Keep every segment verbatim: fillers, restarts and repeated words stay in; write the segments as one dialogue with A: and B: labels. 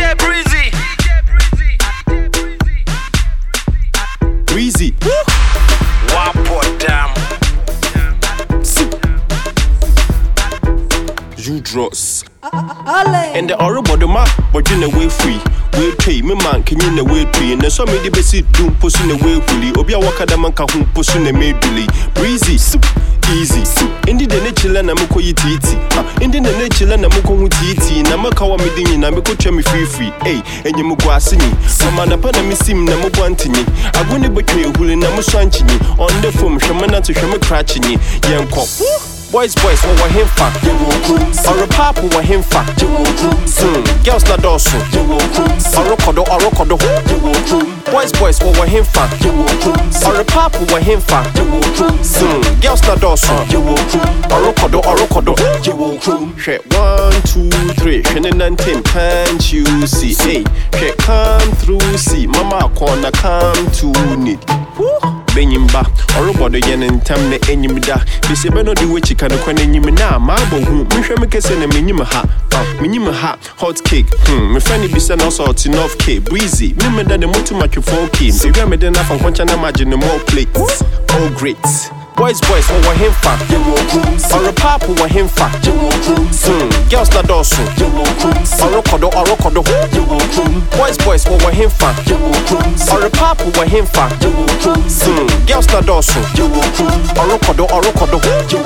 A: J Breezy.
B: Breezy.
A: Wapo damn.
B: You dross. And the horrible ma, but you know way free. Way tree, me man can you know way tree. And so many basic doom pushing away fully. Obia Wakadamanka who pushing a medley. Breezy, easy. Indi the nature and Amoko Yiti. Indi the nature and Amoko Titi. Namakawa Medini, Namako Chemi free free. Eh, and Yamuguasini. Samana Panamisim Namuguantini. I wouldn't betray you who in Namusanchini. On the phone, Shamana to Shama Cratchini. Yanko. Boys, boys, what were him for? Or a papa were him for? Girls not also. Or a codo, or a codo. Boys, boys, what were him for? Or a papa were him for? Girls not also. Or a codo, or a codo. One, two, three. Shannon and Tim, can't you see? Hey, she come through, see. Mama, corner come to need. Benyimba, or about yen and tamne enyimida. This is no do which you can acquaint enyimina. Marble, who Mishamaka and a minimaha, minimaha, hot cake. Hm, my friend be sent also to North Cape, breezy. Remember that the motor much for king. So you made enough and watch and imagine the more plates. Oh, great. Boys, boys, what were him for? Or a papa were him for? Girls not also. Or a codo, or a codo. Boys, boys, what were him for? Or a papa were him for? Girls not also. Or a codo, or a codo.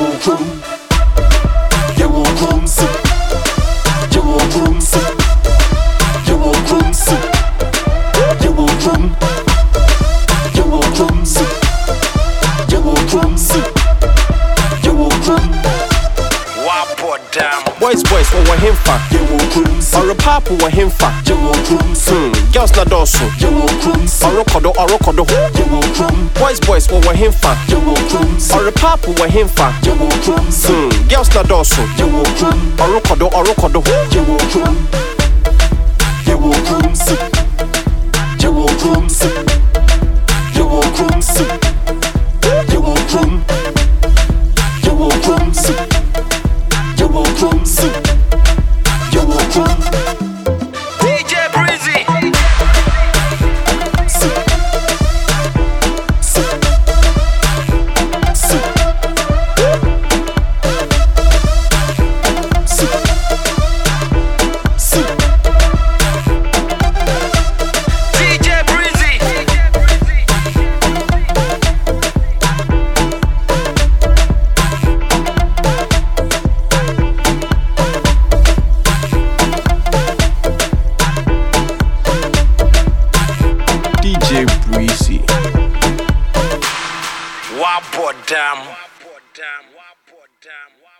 B: You will room soup. You will room soup. You will room soup. You will room. You will room soup. You will room soup. You will room.
A: Wapo damn.
B: Boys, boys, what were him for? You will room soup. Or a papa were him for? You will room soup. Girls not also. You will room soup. Or a codo, or a codo. You will room. Boys, boys, what were him for? You will room soup. Or a papa were him for? You will room soup. Girls not also. You will room. Or a codo, or a codo. You will room. You will room soup. You will room soup. You will room soup. You will room. You will room soup. You will room soup. You will room.
A: D J Breezy.
B: Soup. Soup. Soup. Soup. Soup.
A: D J Breezy.
B: D J Breezy.
A: Wapo damn. Wapo damn. Wapo damn.